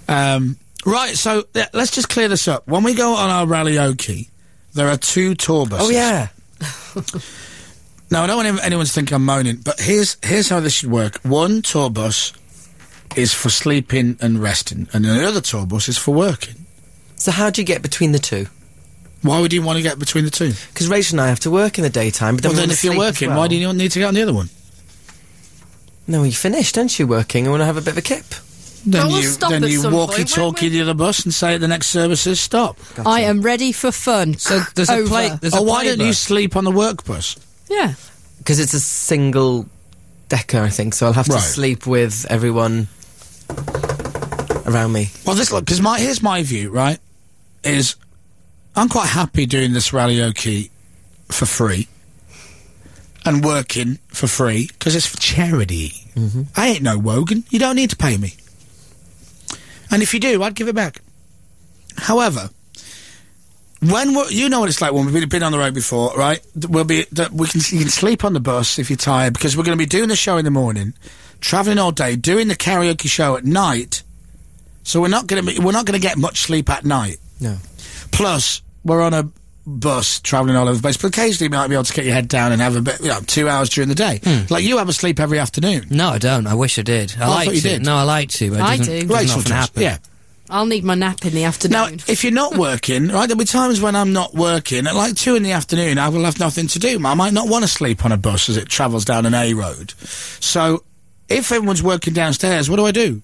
Right, so let's just clear this up. When we go on our Rally-Oki, there are 2 tour buses. Oh, yeah. Now, I don't want anyone to think I'm moaning, but here's how this should work. One tour bus is for sleeping and resting, and the other tour bus is for working. So how do you get between the two? Why would you want to get between the two? Because Rachel and I have to work in the daytime, but then if you're working, why do you not need to get on the other one? No, you finish, don't you, working, and want to have a bit of a kip? Then we'll you stop at some walkie-talkie the other bus and say at the next services, stop. Gotcha. I am ready for fun. So there's a play. Why don't you sleep on the work bus? Yeah. Because it's a single decker, I think, so I'll have to sleep with everyone around me. Well, because here's my view, right, is I'm quite happy doing this Rally-Oki for free and working for free because it's for charity. Mm-hmm. I ain't no Wogan. You don't need to pay me. And if you do, I'd give it back. However, you know what it's like when we've been on the road before, right? You can sleep on the bus if you're tired because we're going to be doing the show in the morning, travelling all day, doing the karaoke show at night. So we're not going to get much sleep at night. No. Plus, we're on a bus travelling all over the place, but occasionally you might be able to get your head down and have a bit, 2 hours during the day. Like you have a sleep every afternoon. No, I don't. I wish I did. I like thought you to. did. No, I like to. But I it do. doesn't Rachel often does. happen. Yeah. I'll need my nap in the afternoon. Now, if you're not working, right, there'll be times when I'm not working. At like 2 in the afternoon, I will have nothing to do. I might not want to sleep on a bus as it travels down an A road. So, if everyone's working downstairs, what do I do?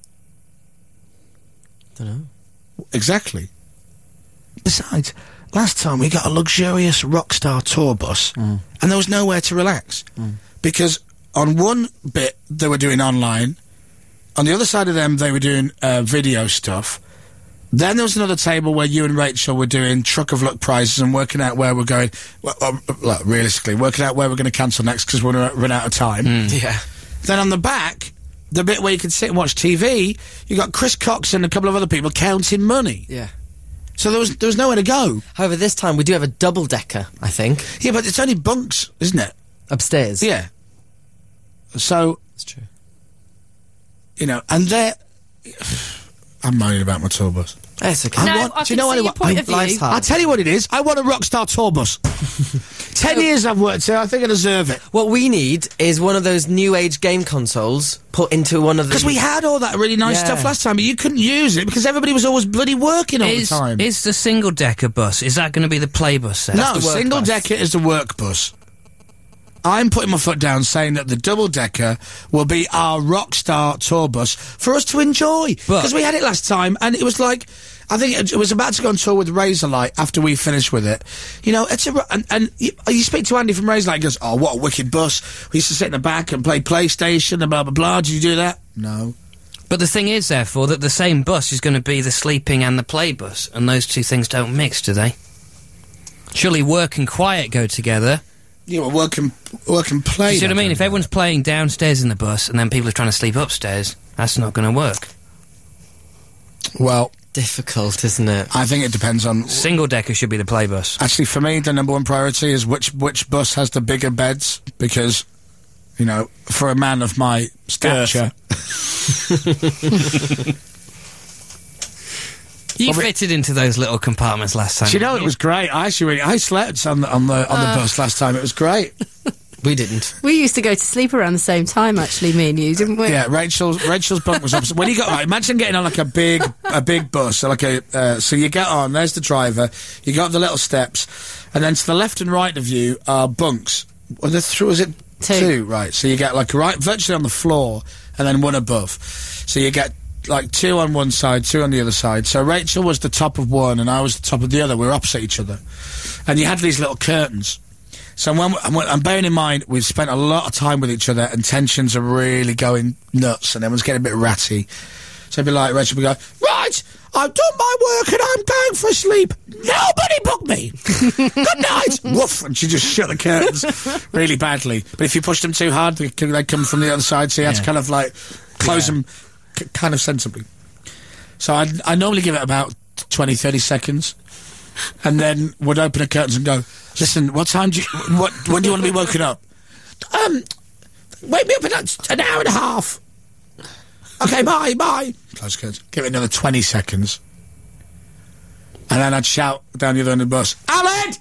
Don't know. Exactly. Besides, last time we got a luxurious Rockstar tour bus, and there was nowhere to relax. Because on one bit, they were doing online. On the other side of them, they were doing video stuff. Then there was another table where you and Rachel were doing Truck of Luck prizes and working out where we're going. Well, realistically, working out where we're going to cancel next because we're going to run out of time. Yeah. Then on the back, the bit where you can sit and watch TV, you got Chris Cox and a couple of other people counting money. Yeah. So there was nowhere to go. However, this time we do have a double decker, I think. Yeah, but it's only bunks, isn't it? Upstairs. Yeah. So, That's true. And they're... I'm moaning about my tour bus. That's okay. No, I can see your point of view. Life's hard. I'll tell you what it is. I want a Rockstar tour bus. 10 years I've worked here. I think I deserve it. What we need is one of those new age game consoles put into one of the... Because we had all that really nice stuff last time, but you couldn't use it because everybody was always bloody working all the time. Is the single-decker bus, is that going to be the play bus then? No, single-decker is the work bus. I'm putting my foot down saying that the double-decker will be our Rockstar tour bus for us to enjoy. Because we had it last time, and it was like... I think it was about to go on tour with Razorlight after we finished with it. It's and you speak to Andy from Razorlight, he goes, oh, what a wicked bus. We used to sit in the back and play PlayStation and blah, blah, blah. Did you do that? No. But the thing is, therefore, that the same bus is going to be the sleeping and the play bus, and those two things don't mix, do they? Surely work and quiet go together. Yeah, well, work and play. You see what I mean? If everyone's playing downstairs in the bus and then people are trying to sleep upstairs, that's not going to work. Well... Difficult, isn't it? I think it depends on... Single-decker should be the play bus. Actually, for me, the number one priority is which bus has the bigger beds, because, for a man of my stature... You fitted into those little compartments last time. Do you know, it was great. I slept on the bus last time. It was great. We didn't. We used to go to sleep around the same time, actually, me and you, didn't we? Yeah, Rachel's bunk was opposite. When you got imagine getting on like a big bus, so so you get on. There's the driver. You go up the little steps, and then to the left and right of you are bunks. Well, was it two? Right. So you get like virtually on the floor, and then one above. So you get like 2 on one side, 2 on the other side. So Rachel was the top of one, and I was the top of the other. We were opposite each other, and you had these little curtains. So I'm bearing in mind, we've spent a lot of time with each other and tensions are really going nuts and everyone's getting a bit ratty. So it'd be like, Rachel would go, right, I've done my work and I'm going for sleep. Nobody book me. Good night. Woof. And she just shut the curtains really badly. But if you pushed them too hard, they come from the other side, so you had to kind of like close them kind of sensibly. So I normally give it about 20, 30 seconds. And then would open the curtains and go, listen, when do you want to be woken up? Wake me up in an hour and a half. Okay, bye. Close curtains. Give it another 20 seconds. And then I'd shout down the other end of the bus, Aled!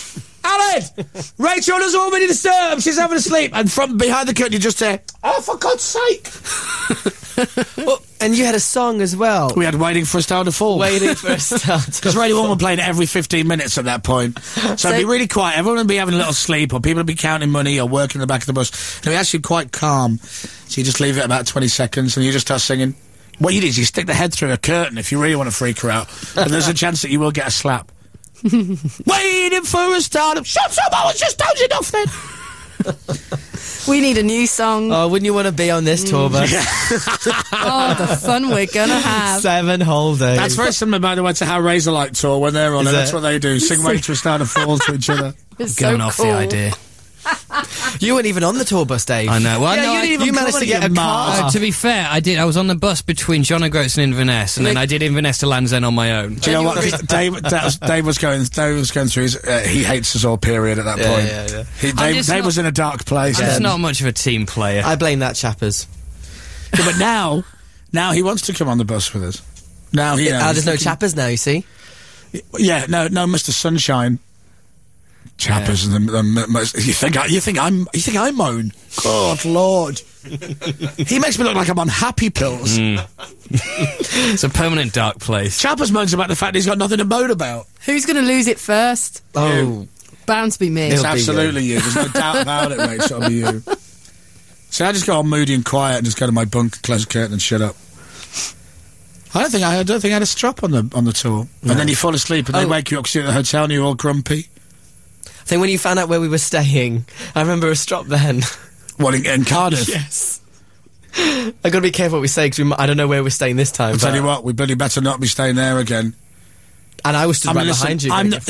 Rachel has already disturbed. She's having a sleep. And from behind the curtain, you just say, oh, for God's sake. And you had a song as well. We had Waiting for a Star to Fall. Waiting for a Star to Fall. Because Radio 1 were playing it every 15 minutes at that point. So it'd be really quiet. Everyone would be having a little sleep, or people would be counting money or working in the back of the bus. And it'd be actually quite calm. So you just leave it about 20 seconds and you just start singing. What you do is you stick the head through a curtain if you really want to freak her out. And there's a chance that you will get a slap. Waiting for a start. Shut up! I was just dozing off then. We need a new song. Oh, wouldn't you want to be on this tour bus? Oh, the fun we're gonna have. 7 whole days. That's very similar, by the way, to how Razorlight tour when they're on it. That's what they do. Sing Waiting for a Star to Fall to each other. It's Going so off cool. the idea. You weren't even on the tour bus, Dave. I know. Well, no, you managed to get a car. to be fair, I did. I was on the bus between John O'Groats and Inverness, and then I did Inverness to Land's End on my own. Do you know what? Dave was going through his he hates us all period at that point. Yeah. Dave was in a dark place. I'm just not much of a team player. I blame that chappers. Yeah, but now he wants to come on the bus with us. Now he there's no chappers now, you see. Yeah, no, Mr. Sunshine. Chappers and the most. You think I moan? God, Lord. He makes me look like I'm on happy pills. It's a permanent dark place. Chappers moans about the fact he's got nothing to moan about. Who's gonna lose it first? Oh, Bound to be me. It's It'll be absolutely you. There's no doubt about it, mate. It'll be you. So I just go all moody and quiet and just go to my bunk, close the curtain, and shut up. I don't think I had a strop on the tour. No. And then you fall asleep and they wake you up because you're at the hotel and you're all grumpy. I think when you found out where we were staying, I remember a strop then. What, in Cardiff? Yes. I got to be careful what we say because I don't know where we're staying this time. I'll tell you what, we bloody better not be staying there again. And I was stood right behind you.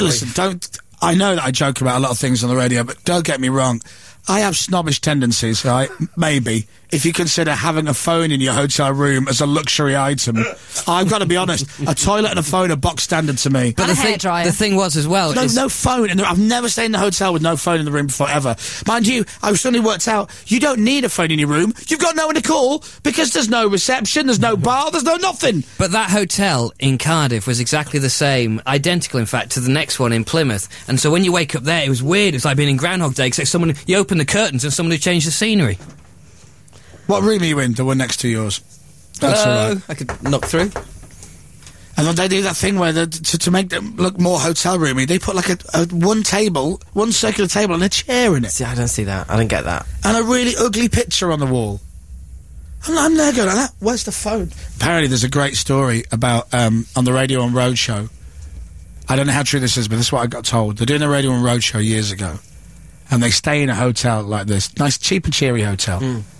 I know that I joke about a lot of things on the radio, but don't get me wrong. I have snobbish tendencies, right? Maybe. If you consider having a phone in your hotel room as a luxury item. I've got to be honest, a toilet and a phone are box standard to me. But the thing was as well... No phone. I've never stayed in the hotel with no phone in the room before, ever. Mind you, I've suddenly worked out, you don't need a phone in your room. You've got no one to call, because there's no reception, there's no bar, there's no nothing. But that hotel in Cardiff was exactly the same, identical in fact, to the next one in Plymouth. And so when you wake up there, it was weird. It was like being in Groundhog Day, except you open the curtains and someone who changed the scenery. What room are you in? The one next to yours. That's all right. I could knock through. And then they do that thing where to make them look more hotel roomy, they put like one circular table and a chair in it. See, I don't see that. I don't get that. And a really ugly picture on the wall. I'm there going like that. Where's the phone? Apparently there's a great story about, on the Radio 1 Roadshow. I don't know how true this is, but this is what I got told. They're doing a Radio 1 Roadshow years ago. And they stay in a hotel like this. Nice, cheap and cheery hotel.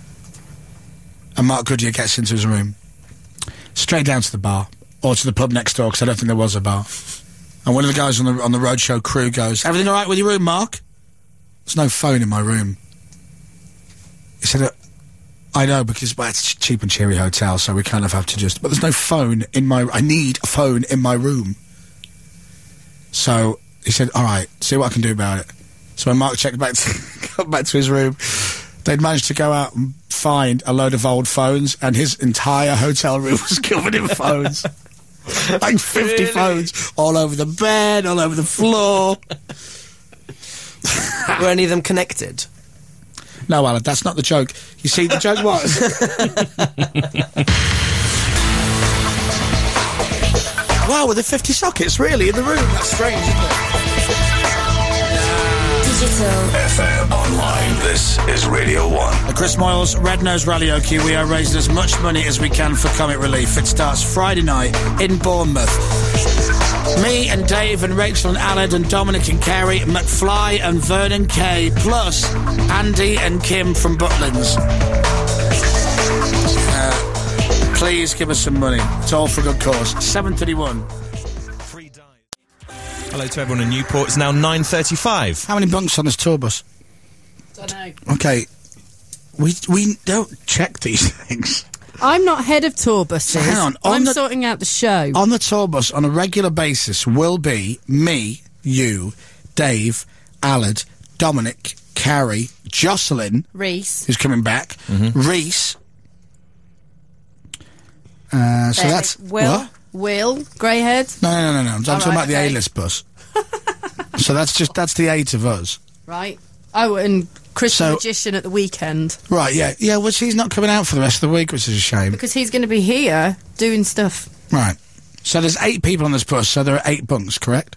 And Mark Goodyear gets into his room. Straight down to the bar. Or to the pub next door, because I don't think there was a bar. And one of the guys on the Roadshow crew goes, everything all right with your room, Mark? There's no phone in my room. He said, I know, because it's a cheap and cheery hotel, so we kind of have to just... But there's no phone in my... I need a phone in my room. So he said, all right, see what I can do about it. So when Mark got back to his room, they'd managed to go out and find a load of old phones, and his entire hotel room was covered in phones. Like 50 phones all over the bed, all over the floor. Were any of them connected? No, Alan, that's not the joke. You see, the joke was... Wow, were there 50 sockets really in the room? That's strange, isn't it? FM online. This is Radio 1. The Chris Moyles Red Nose Rally Oki. We are raising as much money as we can for Comic Relief. It starts Friday night in Bournemouth. Me and Dave and Rachel and Aled and Dominic and Carrie, McFly and Vernon Kay, plus Andy and Kim from Butlins. Please give us some money. It's all for a good cause. 7:31. Hello to everyone in Newport. It's now 9:35. How many bunks on this tour bus? Don't know. Okay. We don't check these things. I'm not head of tour buses. So hang on. I'm sorting out the show. On the tour bus, on a regular basis, will be me, you, Dave, Aled, Dominic, Carrie, Jocelyn... Reese. Who's coming back. Reese... So that's Will. Will, grey-haired. No. I'm talking about the okay. A-list bus. So that's the 8 of us. Right. Oh, and Chris the So- Magician at the weekend. Right, yeah. Yeah, well, he's not coming out for the rest of the week, which is a shame. Because he's going to be here doing stuff. Right. So there's 8 people on this bus, so there are 8 bunks, correct?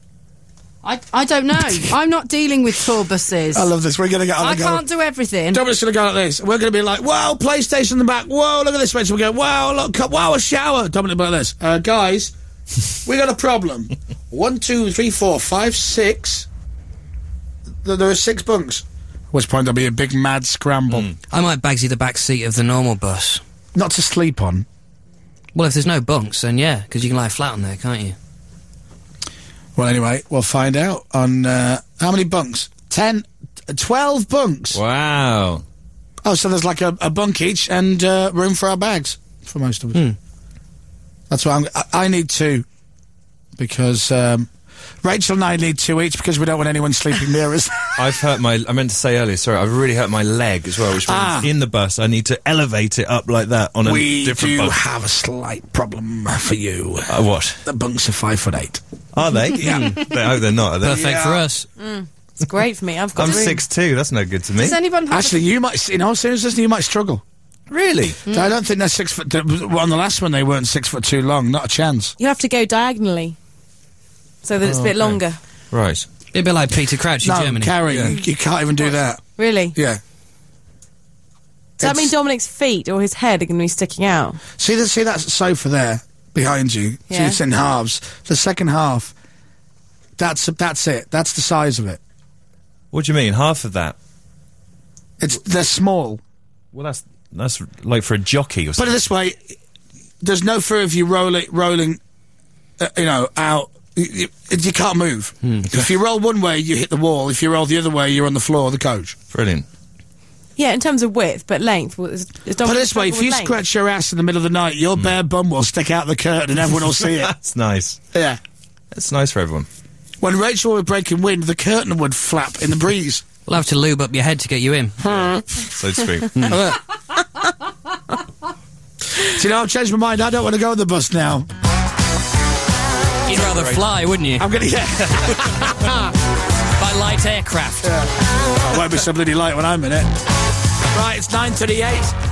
I don't know. I'm not dealing with tour buses. I love this. We're going to get on I and go. can't do everything. Dominic's going to go like this. We're going to be like, whoa, PlayStation in the back. Whoa, look at this switch. We go, wow, look, wow, a shower. Dominic, like this. Guys, we got a problem. 1, 2, 3, 4, 5, 6. There are 6 bunks. At which point there'll be a big mad scramble. I might bagsy the back seat of the normal bus. Not to sleep on. Well, if there's no bunks, then yeah, because you can lie flat on there, can't you? Well, anyway, we'll find out on how many bunks. 12 bunks. Wow. Oh, so there's like a bunk each and room for our bags for most of us. That's why I need 2 because Rachel and I need 2 each because we don't want anyone sleeping near us. I've hurt I meant to say earlier, sorry, I've really hurt my leg as well, which means in the bus I need to elevate it up like that on a We different do bus. have a slight problem for you. What? The bunks are 5'8". Are they? Yeah. They're not, are they? Perfect for us. It's great for me. I've got I'm room. 6'2", that's no good to me. Does anyone have Actually, you might, in all seriousness, you might struggle. Really? I don't think they're 6 foot. On the last one, they weren't 6 foot too long. Not a chance. You have to go diagonally, so that it's a bit longer. Right. It'd be like Peter Crouch in No, Germany. Carrie, you can't even do that. Really? Yeah. Does that mean Dominic's feet or his head are going to be sticking out? See that sofa there behind you? See, Yeah. it's in halves. The second half, that's it. That's the size of it. What do you mean? Half of that? They're small. Well, that's like for a jockey or Put it something. this way, there's no fear of you rolling, out. You can't move. If you roll one way, you hit the wall. If you roll the other way, you're on the floor of the coach. Brilliant. Yeah, in terms of width, but length. Is Put it this way, if you scratch your ass in the middle of the night, your bare bum will stick out the curtain and everyone will see it. That's nice. Yeah. That's nice for everyone. When Rachel were breaking wind, the curtain would flap in the breeze. We'll have to lube up your head to get you in. So true. See, I've changed my mind. I don't want to go on the bus now. You'd rather fly, wouldn't you? I'm going to By light aircraft. I won't be so bloody light when I'm in it. Right, it's 9:38.